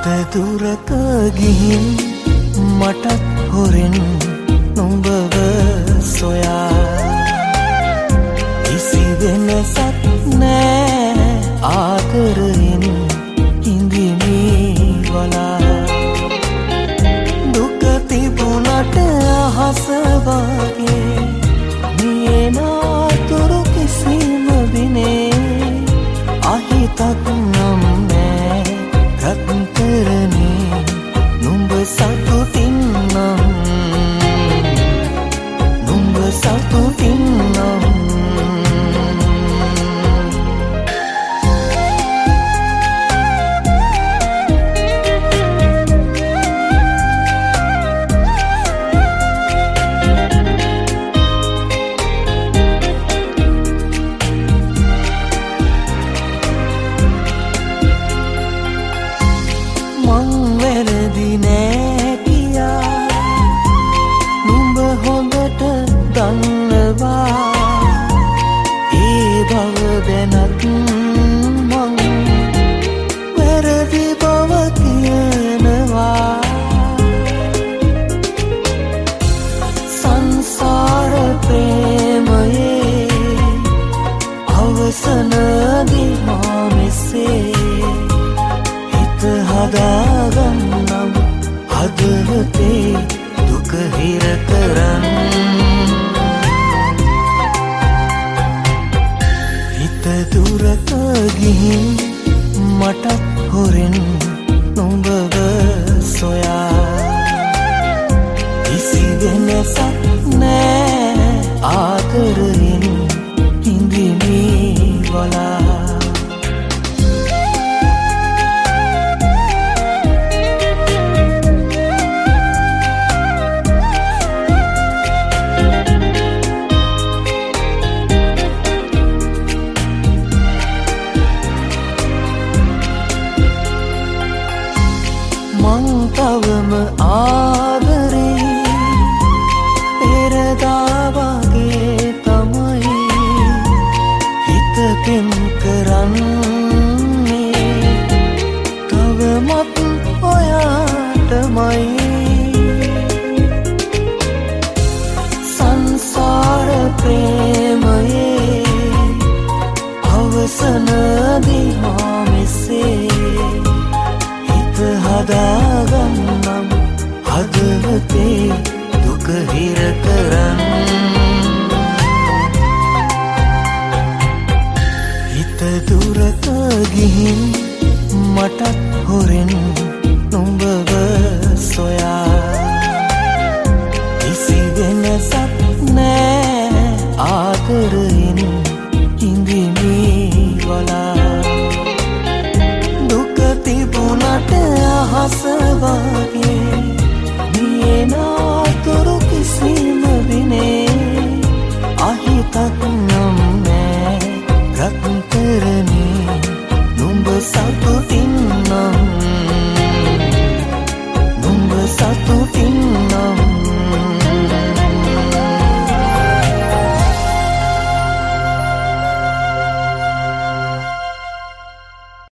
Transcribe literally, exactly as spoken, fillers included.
දුරක ගිහින් මටත් හොරෙන් නුඹව සොයා කිසි වෙනසක් නෑ ආදරයෙන් ඉඳිමි වලා දුක තිබුණට අහස වගේ නියනාතුරු කිසිම විනේ අහිතක් නම් නෑ රත්තරනේ නුඹ සතුටින් නම් නුඹ සතුටින් නම් හදාගන්නම් හදවතේ දුක හිර කරන් හිත දුරක ගිහින් මටත් හොරෙන් නුඹව සොයා කිසි වෙනසක් නෑ ආදරයෙන් ඉඳිමි වලා තවම ආදරේ පෙරදා වගේ තමයි හිතකින් කරන්නේ තවමත් ඔයාටමයි සංසාර ප්‍රේමයේ අවසනදී මා මෙසේ හිත හදාගන්නම් හදවතේ දුක හිර කරන් හිත දුරක ගිහින් මටත් හොරෙන් නුඹව සොයා කිසි වෙනසක් නෑ ආදරයෙන් ඉඳිමි වලා දුක තිබුණට අහස වගේ නියනාතුරු කිසිම විනේ අහිතක් නම්